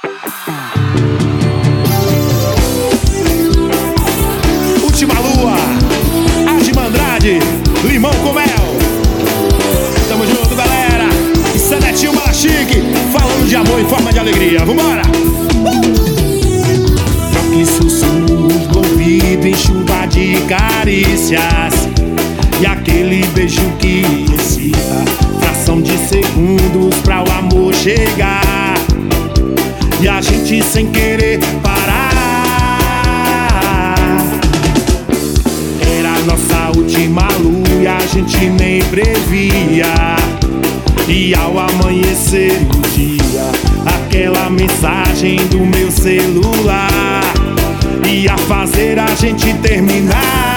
Última Lua, Adma Andrade, Limão com Mel. Tamo junto, galera. E Sanetinho Malachique, falando de amor em forma de alegria. Vambora! Troque sussurros do ouvido em chuva de carícias, e aquele beijo que excita, fração de segundos pra o amor chegar, e a gente sem querer parar. Era a nossa última lua e a gente nem previa, e ao amanhecer o dia, aquela mensagem do meu celular ia fazer a gente terminar.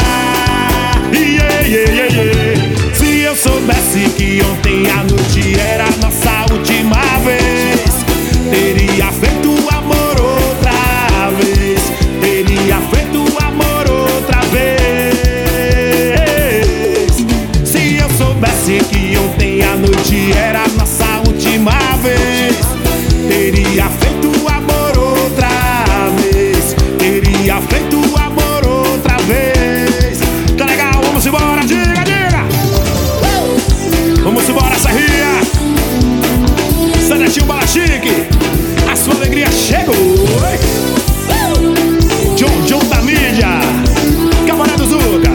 Se eu soubesse que ontem à noite era a nossa última vez, teria feito amor outra vez, teria feito amor outra vez. Se eu soubesse que ontem à noite era a nossa última vez, teria feito amor outra vez, teria feito amor outra vez. Tá legal? Vamos embora, diga, diga! Vamos embora, Serrinha! Sanetinho Malachique, a sua alegria chegou! John da mídia, Camarada do Zuca.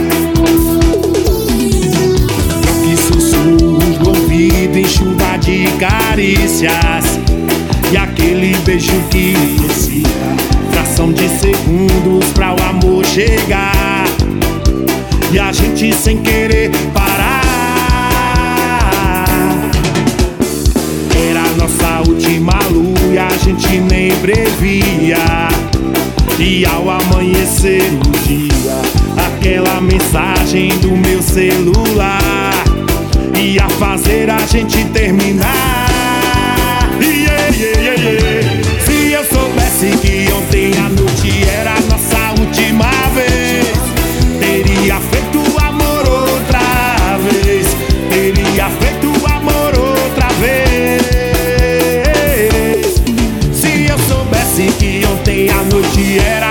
Troque sussurros do ouvido em chuva de carícias, e aquele beijo que excita, fração de segundos pra o amor chegar, e a gente sem querer parar. Era a nossa última lua e a gente nem previa, e ao amanhecer o dia, aquela mensagem do meu celular ia fazer a gente terminar. Se eu soubesse que ontem à noite era a nossa última vez, teria feito amor outra vez, teria feito amor outra vez. Se eu soubesse que ontem à noite era